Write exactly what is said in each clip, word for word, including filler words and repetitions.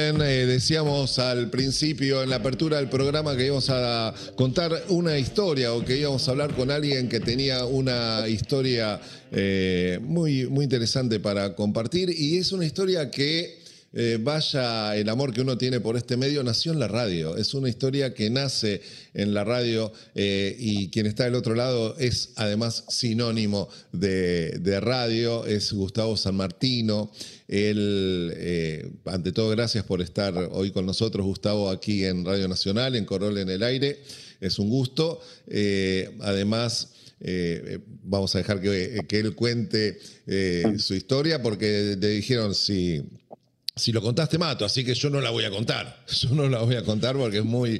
bien, eh, decíamos al principio, en la apertura del programa, que íbamos a contar una historia o que íbamos a hablar con alguien que tenía una historia eh, muy, muy interesante para compartir. Y es una historia que, eh, vaya el amor que uno tiene por este medio, nació en la radio. Es una historia que nace en la radio eh, y quien está del otro lado es además sinónimo de, de radio, es Gustavo Sanmartino. Él, eh, ante todo, gracias por estar hoy con nosotros, Gustavo, aquí en Radio Nacional, en Corol en el Aire. Es un gusto. Eh, además, eh, vamos a dejar que, que él cuente eh, su historia, porque le dijeron si... Si lo contaste, mato, así que yo no la voy a contar. Yo no la voy a contar porque es muy...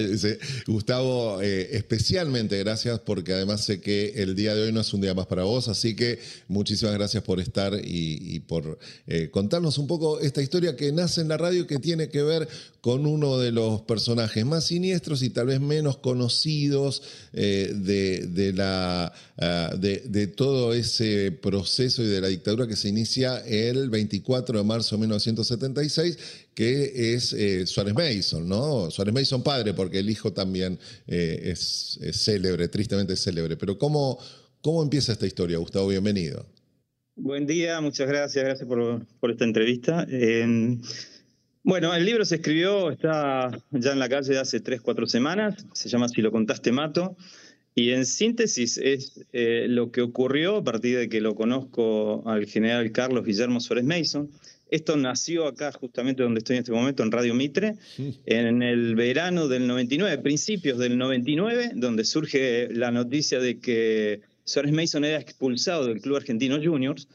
Gustavo, eh, especialmente gracias, porque además sé que el día de hoy no es un día más para vos, así que muchísimas gracias por estar y, y por eh, contarnos un poco esta historia que nace en la radio y que tiene que ver con uno de los personajes más siniestros y tal vez menos conocidos eh, de, de, la, uh, de, de todo ese proceso y de la dictadura que se inicia el veinticuatro de marzo de mil novecientos setenta y seis, que es eh, Suárez Mason, ¿no? Suárez Mason padre, porque el hijo también eh, es, es célebre, tristemente célebre. Pero ¿cómo, cómo empieza esta historia, Gustavo? Bienvenido. Buen día, muchas gracias, gracias por, por esta entrevista. Eh, bueno, el libro se escribió, está ya en la calle hace tres, cuatro semanas, se llama Si lo contaste mato, y en síntesis es eh, lo que ocurrió a partir de que lo conozco al general Carlos Guillermo Suárez Mason. Esto nació acá, justamente donde estoy en este momento, en Radio Mitre, en el verano del noventa y nueve, principios del noventa y nueve, donde surge la noticia de que Suárez Mason era expulsado del Club Argentino Juniors.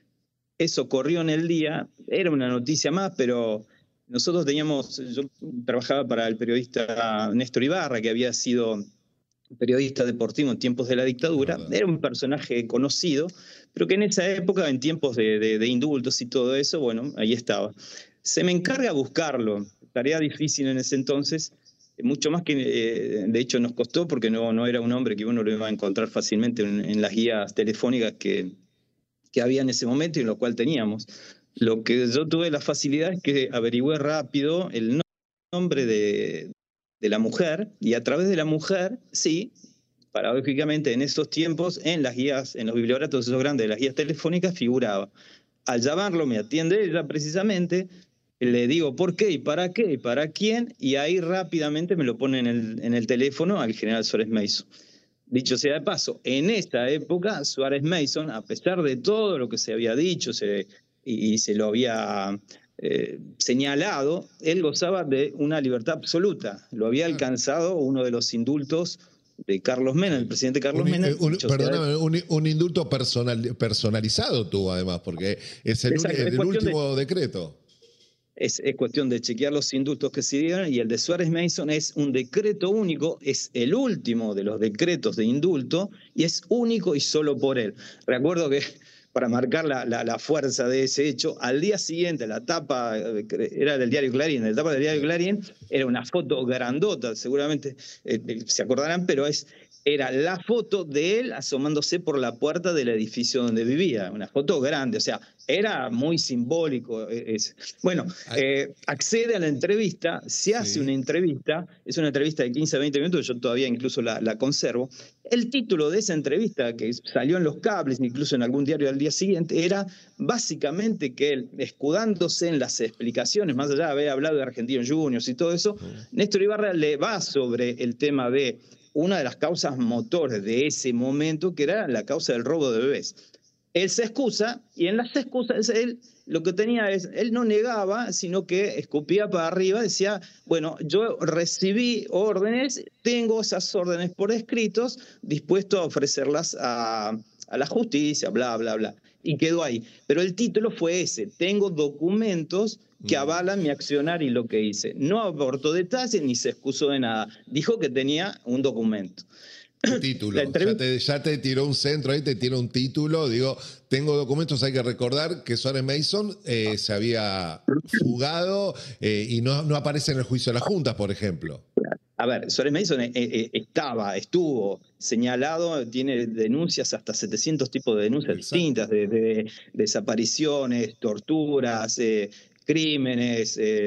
Eso corrió en el día, era una noticia más, pero nosotros teníamos, yo trabajaba para el periodista Néstor Ibarra, que había sido periodista deportivo en tiempos de la dictadura, era un personaje conocido, pero que en esa época, en tiempos de, de, de indultos y todo eso, bueno, ahí estaba. Se me encarga buscarlo, tarea difícil en ese entonces, mucho más que, eh, de hecho, nos costó, porque no, no era un hombre que uno lo iba a encontrar fácilmente en, en las guías telefónicas que, que había en ese momento y en lo cual teníamos. Lo que yo tuve la facilidad es que averigüé rápido el nombre de, de la mujer, y a través de la mujer, sí, paradójicamente en esos tiempos, en las guías, en los bibliógrafos esos grandes de las guías telefónicas figuraba. Al llamarlo me atiende ella precisamente, le digo por qué y para qué y para quién, y ahí rápidamente me lo pone en el, en el teléfono al general Suárez Mason. Dicho sea de paso, en esta época Suárez Mason, a pesar de todo lo que se había dicho se, y, y se lo había eh, señalado, él gozaba de una libertad absoluta. Lo había alcanzado uno de los indultos de Carlos Menem, el presidente Carlos un, Menem. Un, perdóname, un, un indulto personal, personalizado tuvo además, porque es el, Exacto, el, es el último de, decreto. Es, es cuestión de chequear los indultos que se dieron, y el de Suárez Mason es un decreto único, es el último de los decretos de indulto y es único y solo por él. Recuerdo que, para marcar la, la, la fuerza de ese hecho, al día siguiente la tapa, era del diario Clarín, la tapa del diario Clarín era una foto grandota, seguramente eh, se acordarán, pero es... era la foto de él asomándose por la puerta del edificio donde vivía, una foto grande, o sea, era muy simbólico. Es. Bueno, eh, accede a la entrevista, se hace sí. una entrevista, es una entrevista de quince a veinte minutos, yo todavía incluso la, la conservo. El título de esa entrevista, que salió en los cables, incluso en algún diario al día siguiente, era básicamente que él, escudándose en las explicaciones, más allá de haber hablado de Argentinos Juniors y todo eso, uh-huh. Néstor Ibarra le va sobre el tema de una de las causas motores de ese momento, que era la causa del robo de bebés. Él se excusa, y en las excusas él lo que tenía es, él no negaba, sino que escupía para arriba, decía, bueno, yo recibí órdenes, tengo esas órdenes por escritos, dispuesto a ofrecerlas a, a la justicia, bla, bla, bla. Y quedó ahí. Pero el título fue ese, tengo documentos que avalan mi accionar y lo que hice. No aportó detalles ni se excusó de nada. Dijo que tenía un documento. Un título. Ya te, ya te tiró un centro ahí, te tiró un título. Digo, tengo documentos, hay que recordar que Suárez Mason eh, se había fugado eh, y no, no aparece en el juicio de las juntas, por ejemplo. A ver, Suárez Mason eh, eh, estaba, estuvo señalado, tiene denuncias, hasta setecientos tipos de denuncias Exacto. distintas, de, de desapariciones, torturas, eh, crímenes, eh,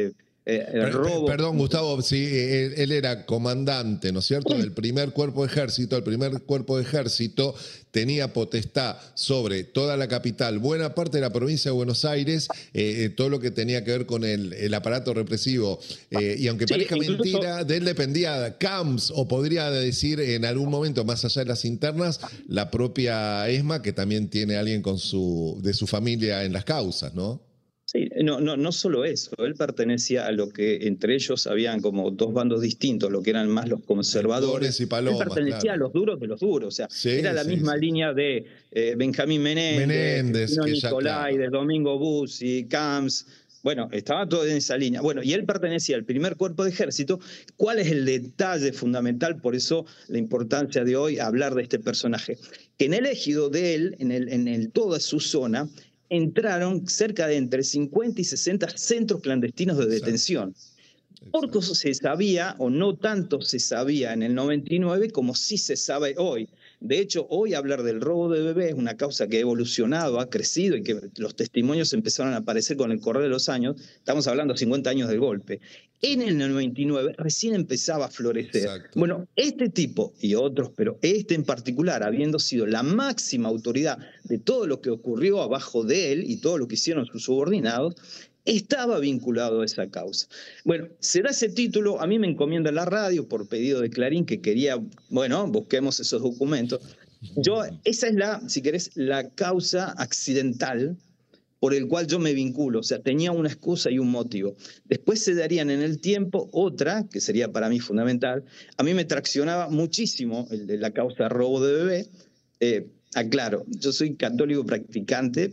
eh, Per- per- robo. Perdón, Gustavo, sí, él, él era comandante, ¿no es cierto?, del primer cuerpo de ejército. El primer cuerpo de ejército tenía potestad sobre toda la capital, buena parte de la provincia de Buenos Aires, eh, eh, todo lo que tenía que ver con el, el aparato represivo. Eh, y aunque Sí, parezca incluso, mentira, de él dependía Camps, o podría decir en algún momento, más allá de las internas, la propia ESMA, que también tiene a alguien con su, de su familia en las causas, ¿no? sí, no, no, no solo eso, él pertenecía a lo que entre ellos habían como dos bandos distintos, lo que eran más los conservadores. Halcones y Él palomas, pertenecía a claro. los duros de los duros, o sea, era Sí, la sí, misma sí. línea de eh, Benjamín Menéndez, Menéndez, Justino que ya, claro. Nicolai, Domingo Bussi, Camps. Bueno, estaba todo en esa línea. Bueno, y él pertenecía al primer cuerpo de ejército. ¿Cuál es el detalle fundamental? Por eso la importancia de hoy hablar de este personaje. Que en el ejido de él, en, el, en el, toda su zona, entraron cerca de entre cincuenta y sesenta centros clandestinos de Exacto. detención. Exacto. Porque se sabía, o no tanto se sabía en el noventa y nueve como sí se sabe hoy. De hecho, hoy hablar del robo de bebés es una causa que ha evolucionado, ha crecido y que los testimonios empezaron a aparecer con el correr de los años. Estamos hablando de cincuenta años del golpe. En el noventa y nueve recién empezaba a florecer. Exacto. Bueno, este tipo y otros, pero este en particular, habiendo sido la máxima autoridad de todo lo que ocurrió abajo de él y todo lo que hicieron sus subordinados, estaba vinculado a esa causa. Bueno, se da ese título, a mí me encomienda la radio por pedido de Clarín que quería, bueno, busquemos esos documentos. Yo, esa es la, si querés, la causa accidental por el cual yo me vinculo, o sea, tenía una excusa y un motivo. Después se darían en el tiempo otra, que sería para mí fundamental. A mí me traccionaba muchísimo el de la causa de robo de bebé. Eh, aclaro, yo soy católico practicante,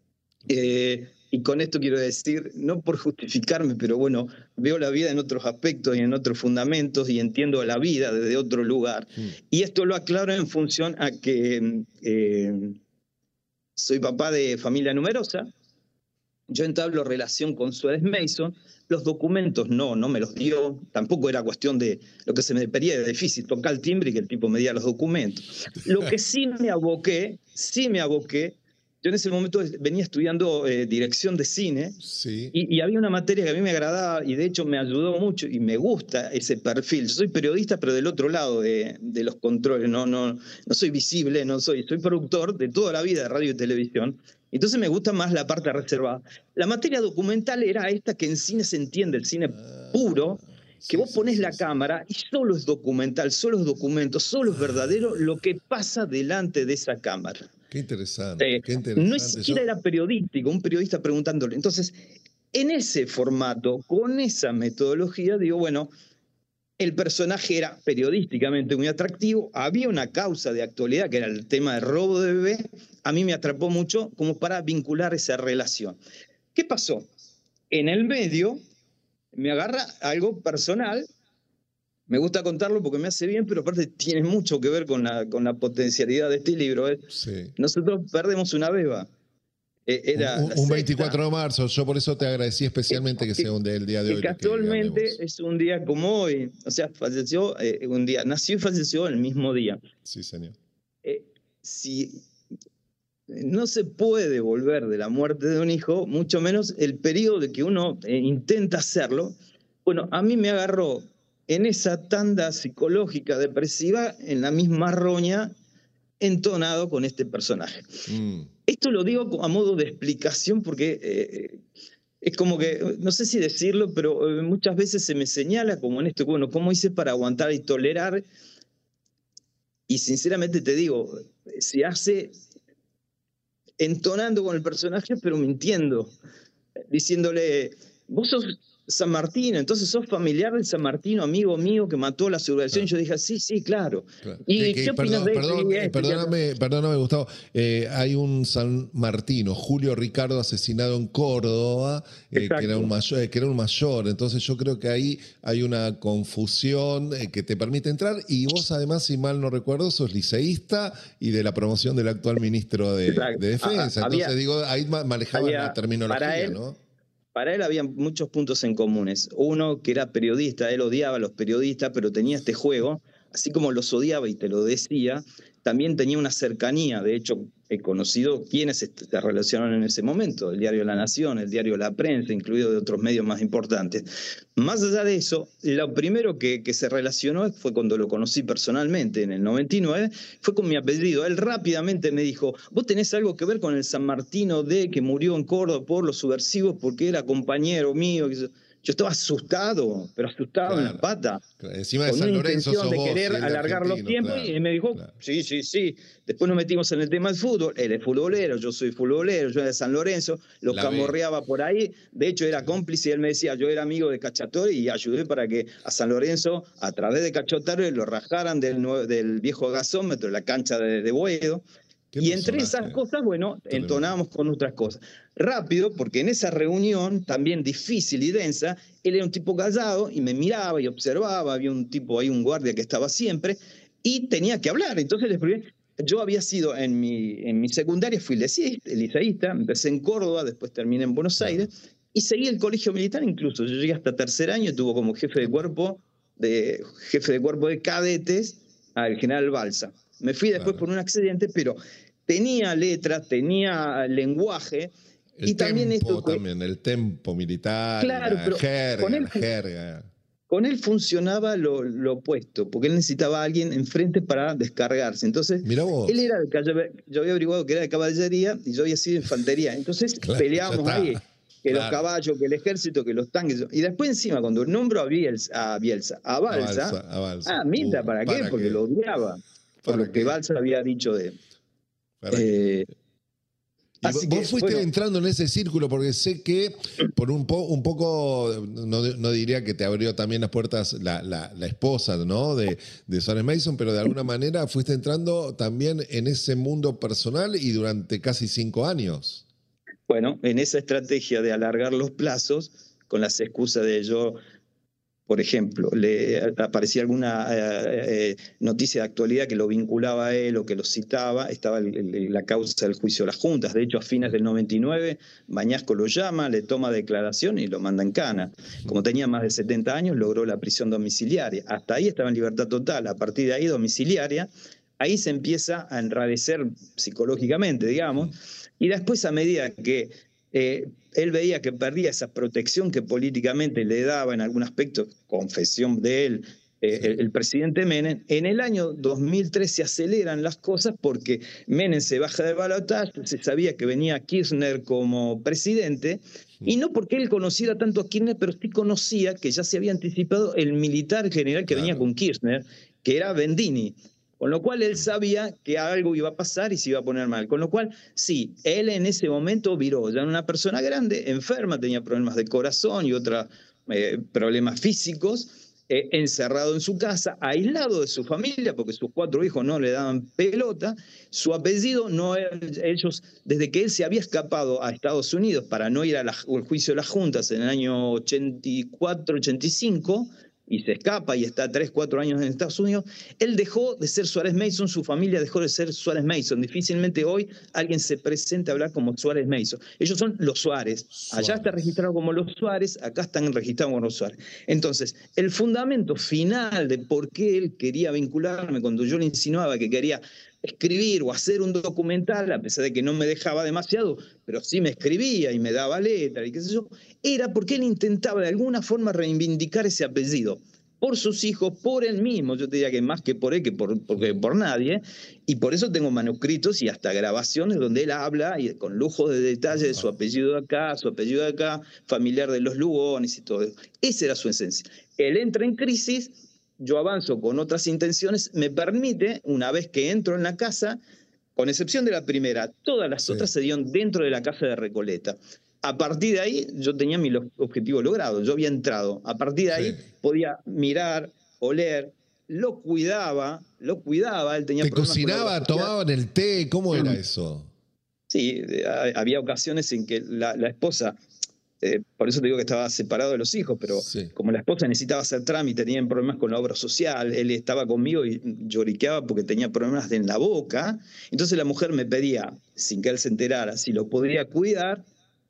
eh, y con esto quiero decir, no por justificarme, pero bueno, veo la vida en otros aspectos y en otros fundamentos y entiendo la vida desde otro lugar. Mm. Y esto lo aclaro en función a que eh, soy papá de familia numerosa. Yo entablo relación con Suárez Mason. Los documentos no, no me los dio. Tampoco era cuestión de lo que se me pedía de difícil, tocar el timbre y que el tipo me diera los documentos. Lo que sí me aboqué, sí me aboqué. Yo en ese momento venía estudiando eh, dirección de cine, sí. y, y había una materia que a mí me agradaba y de hecho me ayudó mucho y me gusta ese perfil. Yo soy periodista, pero del otro lado de, de los controles. No, no, no soy visible, no soy, soy productor de toda la vida de radio y televisión. Entonces me gusta más la parte reservada. La materia documental era esta que en cine se entiende, el cine puro, que vos ponés la cámara y solo es documental, solo es documento, solo es verdadero lo que pasa delante de esa cámara. Qué interesante, Eh, qué interesante. no es siquiera era periodístico, un periodista preguntándole. Entonces, en ese formato, con esa metodología, digo, bueno, el personaje era periodísticamente muy atractivo, había una causa de actualidad que era el tema del robo de bebé, a mí me atrapó mucho como para vincular esa relación. ¿Qué pasó? En el medio me agarra algo personal. Me gusta contarlo porque me hace bien, pero aparte tiene mucho que ver con la, con la potencialidad de este libro. ¿eh? Sí. Nosotros perdemos una beba. Eh, era un, un veinticuatro de marzo, yo por eso te agradecí especialmente que, que sea un día, el día de que hoy. Casualmente que es un día como hoy, o sea, falleció eh, un día, nació y falleció el mismo día. Sí, señor. Eh, si no se puede volver de la muerte de un hijo, mucho menos el periodo de que uno eh, intenta hacerlo. Bueno, a mí me agarró en esa tanda psicológica depresiva, en la misma roña, entonado con este personaje. Mm. Esto lo digo a modo de explicación porque eh, es como que, no sé si decirlo, pero eh, muchas veces se me señala como en esto, bueno, ¿cómo hice para aguantar y tolerar? Y sinceramente te digo, se hace entonando con el personaje, pero mintiendo, diciéndole, vos sos San Martino, entonces sos familiar del San Martino, amigo mío que mató la subversión. Claro. Yo dije, sí, sí, claro. claro. ¿Y que, qué que, opinas perdón, de perdón, eso? Perdóname, perdóname, Gustavo. Eh, hay un San Martino, Julio Ricardo, asesinado en Córdoba, eh, que, era un mayor, que era un mayor. Entonces yo creo que ahí hay una confusión eh, que te permite entrar. Y vos además, si mal no recuerdo, sos liceísta y de la promoción del actual ministro de, de Defensa. Ah, Entonces había, digo, ahí manejabas la terminología, él, ¿no? Para él había muchos puntos en comunes. Uno, que era periodista, él odiaba a los periodistas, pero tenía este juego, así como los odiaba y te lo decía, también tenía una cercanía. De hecho, he conocido quienes se, se relacionaron en ese momento, el diario La Nación, el diario La Prensa, incluido de otros medios más importantes. Más allá de eso, lo primero que, que se relacionó fue cuando lo conocí personalmente en el noventa y nueve, fue con mi apellido. Él rápidamente me dijo, vos tenés algo que ver con el San Martino D, que murió en Córdoba por los subversivos porque era compañero mío. Yo estaba asustado, pero asustado Claro. en las patas. Claro. Encima de con San una Lorenzo intención sos de vos, querer sí, el alargar los argentino, tiempos, claro, y me dijo, claro. sí, sí, sí. Después nos metimos en el tema del fútbol. Él es futbolero, yo soy futbolero, yo era de San Lorenzo, lo La camorreaba por ahí. De hecho, era Sí. cómplice y él me decía, yo era amigo de Cacciatore y ayudé para que a San Lorenzo, a través de Cacciatore, lo rajaran del, nue- del viejo gasómetro, la cancha de, de Boedo. Qué Y entre personaje. esas cosas, bueno, Tremendo. entonábamos con otras cosas. Rápido, porque en esa reunión, también difícil y densa, él era un tipo callado y me miraba y observaba, había un tipo ahí, un guardia que estaba siempre, y tenía que hablar. Entonces les pregunté, yo había sido en mi, en mi secundaria, fui liceísta, liceísta, empecé en Córdoba, después terminé en Buenos Claro. Aires, y seguí el colegio militar incluso. Yo llegué hasta tercer año, tuvo como jefe de cuerpo de, jefe de cuerpo de cadetes al general Balsa. Me fui después Claro. por un accidente, pero tenía letras, tenía lenguaje. El y también tempo esto que, también, el tempo militar, Claro, la pero jerga, con él, la jerga. con él funcionaba lo, lo opuesto, porque él necesitaba a alguien enfrente para descargarse. Entonces, Mirá vos. él era de calle- yo había averiguado que era de caballería y yo había sido de infantería. Entonces Claro, peleábamos ya está. ahí, que los Claro. caballos, que el ejército, que los tanques. Y después encima, cuando nombro a Bielsa, a, Bielsa, a Balsa, A Balsa, a Balsa. ah, Minta, Uh, ¿para qué? ¿para Porque qué? lo odiaba, por ¿Para lo que qué? Balsa había dicho de él. ¿Para qué? Eh, Y así vos que, fuiste bueno, entrando en ese círculo porque sé que por un, po, un poco, no, no diría que te abrió también las puertas la, la, la esposa, ¿no? de, de Suárez Mason, pero de alguna manera fuiste entrando también en ese mundo personal y durante casi cinco años. bueno, en esa estrategia de alargar los plazos, con las excusas de yo, por ejemplo, le aparecía alguna eh, eh, noticia de actualidad que lo vinculaba a él o que lo citaba, estaba el, el, la causa del juicio de las juntas. De hecho, a fines del noventa y nueve, Bañasco lo llama, le toma declaración y lo manda en cana. Como tenía más de setenta años, logró la prisión domiciliaria. Hasta ahí estaba en libertad total. A partir de ahí, domiciliaria. Ahí se empieza a enrarecer psicológicamente, digamos. Y después, a medida que Eh, él veía que perdía esa protección que políticamente le daba en algún aspecto, confesión de él, eh, sí. el, el presidente Menem. En el año dos mil tres se aceleran las cosas porque Menem se baja del balotaje, se sabía que venía Kirchner como presidente, y no porque él conociera tanto a Kirchner, pero sí conocía que ya se había anticipado el militar general que claro. venía con Kirchner, que era Bendini. Con lo cual él sabía que algo iba a pasar y se iba a poner mal. Con lo cual, sí, él en ese momento viró. Ya era una persona grande, enferma, tenía problemas de corazón y otros eh, problemas físicos, eh, encerrado en su casa, aislado de su familia, porque sus cuatro hijos no le daban pelota. Su apellido, no era, ellos, desde que él se había escapado a Estados Unidos para no ir al juicio de las juntas en el año ochenta y cuatro, ochenta y cinco, y se escapa y está tres, cuatro años en Estados Unidos, él dejó de ser Suárez Mason, su familia dejó de ser Suárez Mason. Difícilmente hoy alguien se presenta a hablar como Suárez Mason. Ellos son los Suárez. Suárez. Allá está registrado como los Suárez, acá están registrados como los Suárez. Entonces, el fundamento final de por qué él quería vincularme, cuando yo le insinuaba que quería escribir o hacer un documental, a pesar de que no me dejaba demasiado, pero sí me escribía y me daba letra y qué sé yo, era porque él intentaba de alguna forma reivindicar ese apellido por sus hijos, por él mismo. Yo te diría que más que por él, que por, porque por nadie, y por eso tengo manuscritos y hasta grabaciones donde él habla y con lujo de detalle de su apellido de acá, su apellido de acá, familiar de los Lugones y todo eso. Esa era su esencia. Él entra en crisis, yo avanzo con otras intenciones, me permite, una vez que entro en la casa, con excepción de la primera, todas las sí. otras se dieron dentro de la casa de Recoleta. A partir de ahí yo tenía mi objetivo logrado, yo había entrado. A partir de ahí sí. podía mirar, oler, lo cuidaba, lo cuidaba, él tenía ¿Te problemas cocinaba, con tomaban el té? ¿Cómo era eso? Sí, había ocasiones en que la, la esposa... Eh, por eso te digo que estaba separado de los hijos, pero sí. como la esposa necesitaba hacer trámite, tenían problemas con la obra social, él estaba conmigo y lloriqueaba porque tenía problemas en la boca, entonces la mujer me pedía, sin que él se enterara, si lo podía cuidar.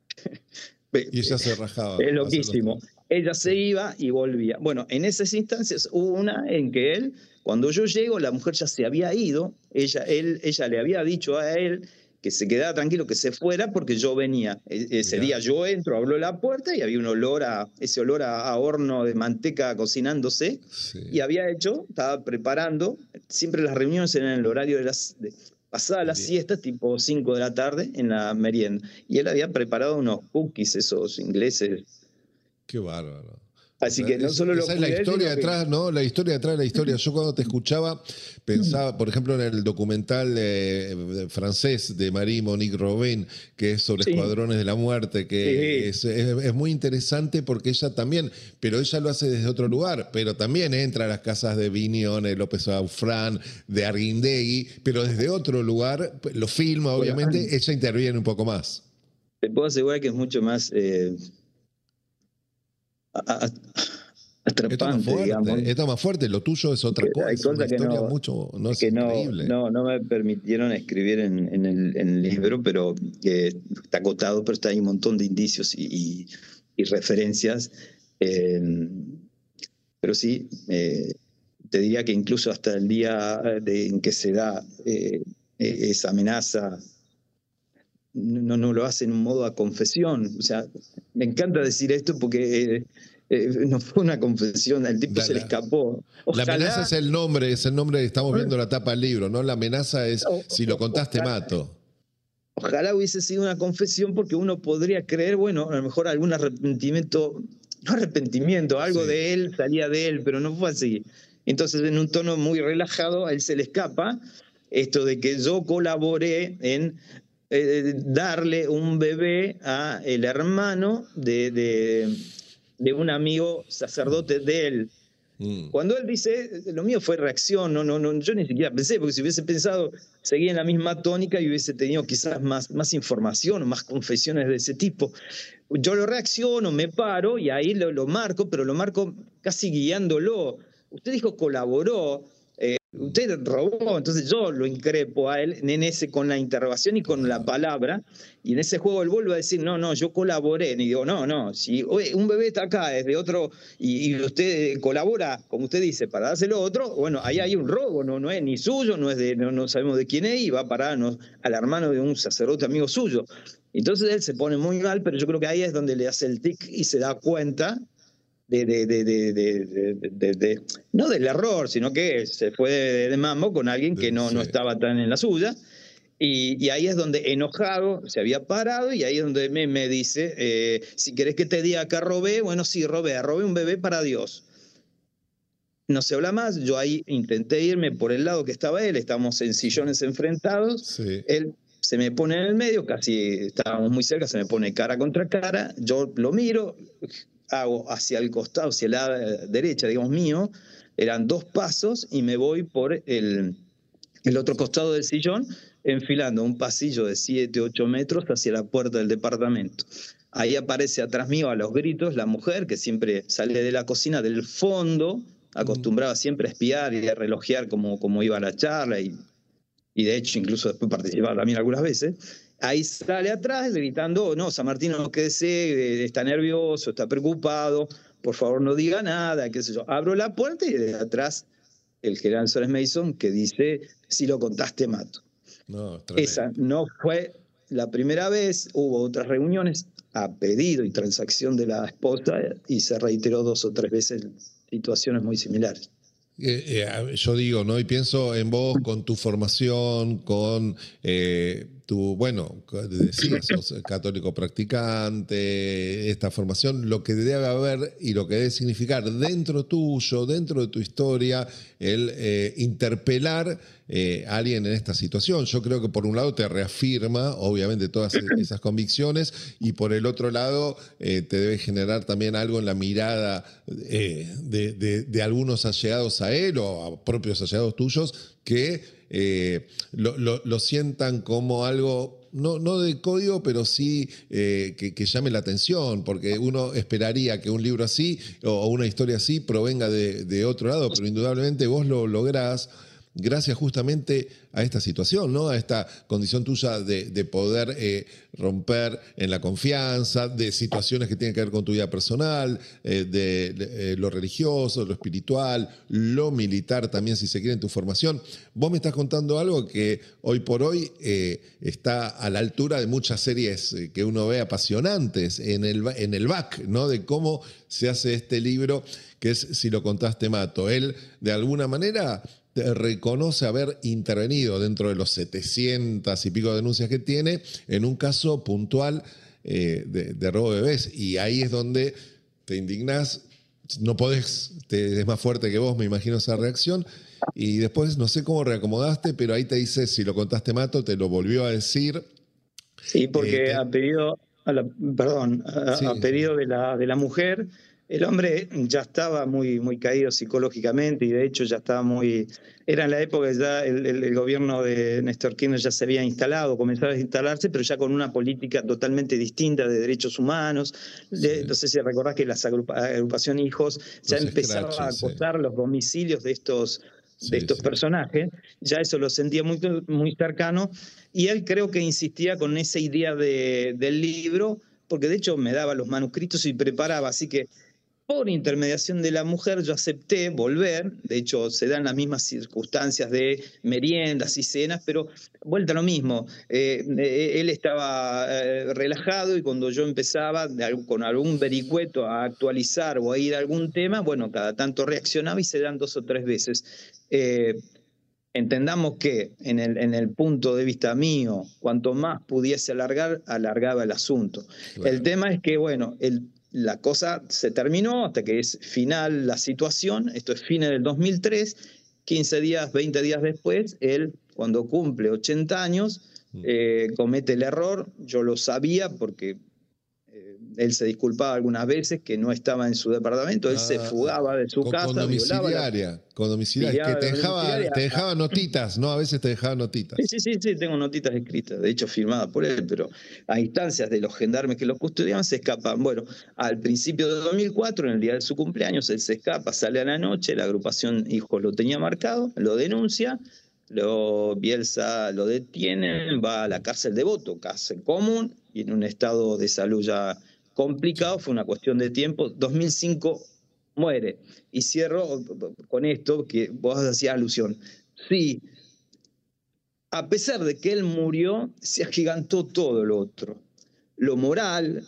Y ella se rajaba. Es loquísimo. Ella se iba y volvía. Bueno, en esas instancias hubo una en que él, cuando yo llego, la mujer ya se había ido, ella, él, ella le había dicho a él que se quedara tranquilo, que se fuera, porque yo venía. E- Ese Mirá. día yo entro, abro la puerta y había un olor a, ese olor a, a horno de manteca cocinándose. Y Sí, había hecho, estaba preparando, siempre las reuniones eran en el horario de las, de, pasada la bien. siesta, tipo cinco de la tarde, en la merienda. Y él había preparado unos cookies, esos ingleses. Qué bárbaro. O Así sea, que no es- solo lo esa es la cuidé, historia sino que... detrás, ¿no? La historia detrás de la historia. Yo cuando te escuchaba pensaba, por ejemplo, en el documental eh, francés de Marie-Monique Robin, que es sobre Sí, escuadrones de la muerte, que sí, es, es- es muy interesante porque ella también, pero ella lo hace desde otro lugar, pero también entra a las casas de Vignon, de López Aufrán, de Arguindegui, pero desde otro lugar, lo filma, bueno, obviamente, ella interviene un poco más. te puedo asegurar que es mucho más eh, a- a- Esto es más atrapante, digamos. fuerte, esto es más fuerte, lo tuyo es otra Que cosa, hay es una cosas que historia no, mucho, no es que no, increíble. no, no me permitieron escribir en, en el, en el libro, pero eh, está acotado, pero está ahí un montón de indicios y, y- y referencias. Eh, pero sí, eh, te diría que incluso hasta el día de- en que se da eh, eh, esa amenaza, no, no lo hace en un modo a confesión. O sea, me encanta decir esto porque eh, eh, no fue una confesión, el tipo Da- se le La, escapó. la amenaza Ojalá, es el nombre, es el nombre, estamos viendo la tapa del libro, ¿no? La amenaza es, o- si lo o- contás te ojalá, mato. ojalá hubiese sido una confesión, porque uno podría creer, bueno, a lo mejor algún arrepentimiento, no arrepentimiento, algo Sí. de él salía de él, pero no fue así. Entonces, en un tono muy relajado, a él se le escapa esto de que yo colaboré en eh, darle un bebé a el hermano de, de, de un amigo sacerdote de él. Mm. Cuando él dice, lo mío fue reacción, no, no, no, yo ni siquiera pensé, porque si hubiese pensado, seguía en la misma tónica y hubiese tenido quizás más, más información o más confesiones de ese tipo. Yo lo reacciono, me paro y ahí lo, lo marco, pero lo marco casi guiándolo. Usted dijo colaboró, eh, usted robó, entonces yo lo increpo a él en ese, con la interrogación y con la Claro. palabra, y en ese juego él vuelve a decir, no, no, yo colaboré, y digo, no, no, si oye, un bebé está acá, es de otro, y, y usted colabora, como usted dice, para dárselo a otro, bueno, ahí hay un robo, no, no es ni suyo, no, es de, no, no sabemos de quién es, y va a parar no, al hermano de un sacerdote amigo suyo. Entonces él se pone muy mal, pero yo creo que ahí es donde le hace el tic y se da cuenta de, de, de, de, de, de, de, de no del error, sino que se fue de, de mambo con alguien que De- no, no sí. estaba tan en la suya. Y, y ahí es donde enojado se había parado y ahí es donde me, me dice, eh, si querés que te diga que robé, bueno, sí, robé, robé un bebé para Dios. No se habla más, yo ahí intenté irme por el lado que estaba él, estábamos en Sí. sillones enfrentados, Sí. él se me pone en el medio, casi estábamos muy cerca, se me pone cara contra cara, yo lo miro, hago hacia el costado, hacia la derecha, digamos mío, eran dos pasos y me voy por el, el otro costado del sillón, enfilando un pasillo de siete, ocho metros hacia la puerta del departamento. Ahí aparece atrás mío a los gritos la mujer, que siempre sale de la cocina del fondo, Mm. acostumbraba siempre a espiar y a relojear cómo, cómo iba la charla, y, y de hecho incluso después participaba también algunas veces. Ahí sale atrás gritando, no, San Martín no quédese, está nervioso, está preocupado, por favor no diga nada, qué sé yo. Abro la puerta y de atrás el general Suárez Mason, que dice, si lo contaste mato. No, es tremendo. Esa no fue la primera vez, hubo otras reuniones a pedido y transacción de la esposa y se reiteró dos o tres veces situaciones muy similares. Eh, eh, yo digo, ¿no? Y pienso en vos con tu formación, con eh, tu, bueno, decías, sos católico practicante, esta formación, lo que debe haber y lo que debe significar dentro tuyo, dentro de tu historia, el eh, interpelar eh, a alguien en esta situación. Yo creo que por un lado te reafirma, obviamente, todas esas convicciones y por el otro lado eh, te debe generar también algo en la mirada eh, de, de, de algunos allegados a él o a propios allegados tuyos que eh, lo, lo, lo sientan como algo, no, no de código, pero sí eh, que, que llame la atención, porque uno esperaría que un libro así o una historia así provenga de, de otro lado, pero indudablemente vos lo lográs gracias justamente a esta situación, ¿no? A esta condición tuya de, de poder eh, romper en la confianza, de situaciones que tienen que ver con tu vida personal, eh, de, de eh, lo religioso, lo espiritual, lo militar también, si se quiere, en tu formación. Vos me estás contando algo que hoy por hoy eh, está a la altura de muchas series que uno ve apasionantes en el, en el back, ¿no? De cómo se hace este libro, que es Si lo contás te mato. Él, de alguna manera, reconoce haber intervenido dentro de los setecientas y pico denuncias que tiene en un caso puntual eh, de, de robo de bebés. Y ahí es donde te indignás, no podés, te, es más fuerte que vos, me imagino esa reacción. Y después no sé cómo reacomodaste, pero ahí te dice, si lo contaste mato, te lo volvió a decir. Sí, porque Eh, te, a pedido, a la, perdón, a, sí, a pedido de la, de la mujer, el hombre ya estaba muy, muy caído psicológicamente y de hecho ya estaba muy... Era en la época que ya el, el, el gobierno de Néstor Kirchner ya se había instalado, comenzaba a instalarse, pero ya con una política totalmente distinta de derechos humanos. De, sí. no sé si recordás que las agrupa, agrupación Hijos ya Los empezaba a scratches, sí. acosar los domicilios de estos, de Sí, estos sí. personajes, ya eso lo sentía muy, muy cercano, y él creo que insistía con esa idea de, del libro, porque de hecho me daba los manuscritos y preparaba, así que por intermediación de la mujer yo acepté volver, de hecho se dan las mismas circunstancias de meriendas y cenas, pero vuelta a lo mismo, eh, eh, él estaba eh, relajado y cuando yo empezaba de, con algún vericueto a actualizar o a ir a algún tema, bueno, cada tanto reaccionaba y se dan dos o tres veces. Eh, Entendamos que en el, en el punto de vista mío, cuanto más pudiese alargar, alargaba el asunto. Claro. El tema es que, bueno, el, la cosa se terminó hasta que es final la situación, esto es fines del dos mil tres, quince días, veinte días después, él, cuando cumple ochenta años, eh, comete el error, yo lo sabía porque... Él se disculpaba algunas veces que no estaba en su departamento, él se Ah, fugaba de su con, con casa, violaba la... domiciliaria, con domiciliaria, que te dejaba, te dejaba notitas, ¿no? A veces te dejaba notitas. Sí, sí, sí, sí, tengo notitas escritas, de hecho firmadas por él, pero a instancias de los gendarmes que los custodiaban se escapan. Bueno, al principio de dos mil cuatro, en el día de su cumpleaños, él se escapa, sale a la noche, la agrupación Hijos lo tenía marcado, lo denuncia, lo, Bielsa lo detiene, va a la cárcel de Voto, cárcel común, y en un estado de salud ya complicado, fue una cuestión de tiempo. dos mil cinco muere. Y cierro con esto que vos hacías alusión. Sí, a pesar de que él murió, se agigantó todo lo otro. Lo moral,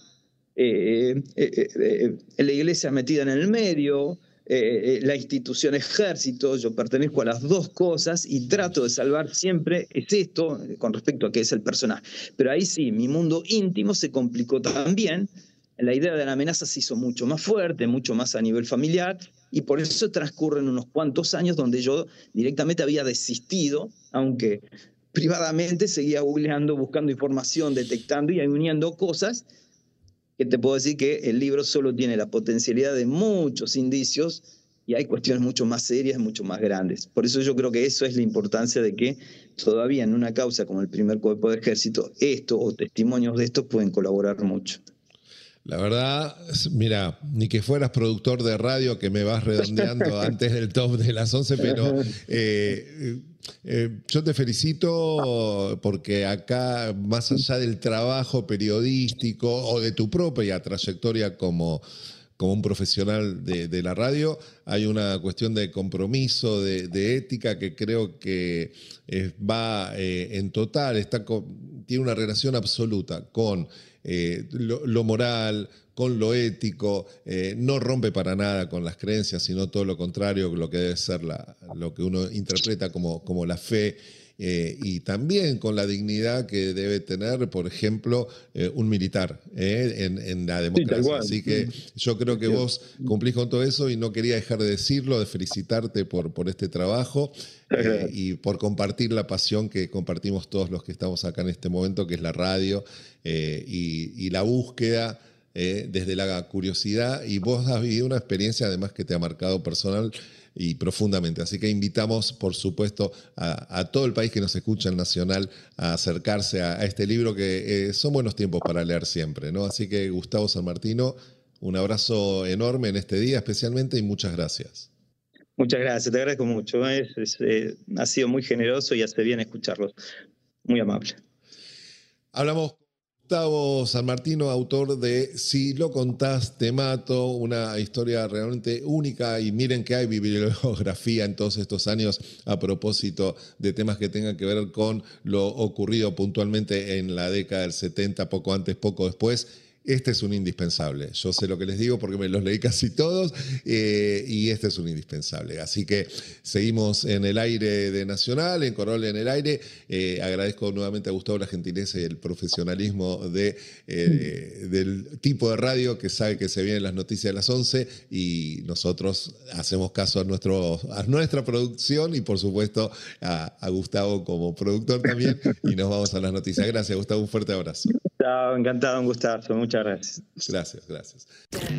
eh, eh, eh, eh, la iglesia metida en el medio, eh, la institución ejército, yo pertenezco a las dos cosas y trato de salvar siempre, es esto, con respecto a qué es el personaje. Pero ahí sí, mi mundo íntimo se complicó también, la idea de la amenaza se hizo mucho más fuerte, mucho más a nivel familiar, y por eso transcurren unos cuantos años donde yo directamente había desistido, aunque privadamente seguía googleando, buscando información, detectando y uniendo cosas, que te puedo decir que el libro solo tiene la potencialidad de muchos indicios y hay cuestiones mucho más serias, mucho más grandes. Por eso yo creo que eso es la importancia de que todavía en una causa como el primer cuerpo de ejército, esto o testimonios de estos pueden colaborar mucho. La verdad, mira, ni que fueras productor de radio que me vas redondeando antes del top de las once, pero eh, eh, yo te felicito porque acá, más allá del trabajo periodístico o de tu propia trayectoria como, como un profesional de, de la radio, hay una cuestión de compromiso, de, de ética que creo que eh, va eh, en total, está con, tiene una relación absoluta con eh, lo, lo moral, con lo ético, eh, no rompe para nada con las creencias, sino todo lo contrario, lo que debe ser la, lo que uno interpreta como, como la fe. Eh, y también con la dignidad que debe tener, por ejemplo, eh, un militar eh, en, en la democracia. Sí, Así que yo creo que vos cumplís con todo eso y no quería dejar de decirlo, de felicitarte por, por este trabajo eh, y por compartir la pasión que compartimos todos los que estamos acá en este momento, que es la radio eh, y, y la búsqueda eh, desde la curiosidad. Y vos has vivido una experiencia además que te ha marcado personal y profundamente. Así que invitamos, por supuesto, a, a todo el país que nos escucha en Nacional a acercarse a, a este libro que eh, son buenos tiempos para leer siempre, ¿no? Así que, Gustavo Sanmartino, un abrazo enorme en este día especialmente y muchas gracias. Muchas gracias, te agradezco mucho. Es, es, eh, ha sido muy generoso y hace bien escucharlos. Muy amable. Hablamos con Gustavo Sanmartino, autor de Si lo contás, te mato, una historia realmente única, y miren que hay bibliografía en todos estos años a propósito de temas que tengan que ver con lo ocurrido puntualmente en la década del setenta, poco antes, poco después. Este es un indispensable. Yo sé lo que les digo porque me los leí casi todos, eh, y este es un indispensable. Así que seguimos en el aire de Nacional, en Corol en el aire. Eh, agradezco nuevamente a Gustavo la gentileza y el profesionalismo de, eh, del tipo de radio que sabe que se vienen las noticias de las once, y nosotros hacemos caso a, nuestro, a nuestra producción y por supuesto a, a Gustavo como productor también, y nos vamos a las noticias. Gracias, Gustavo, un fuerte abrazo. Chao, encantado, un gustazo, muchas gracias. Gracias, gracias.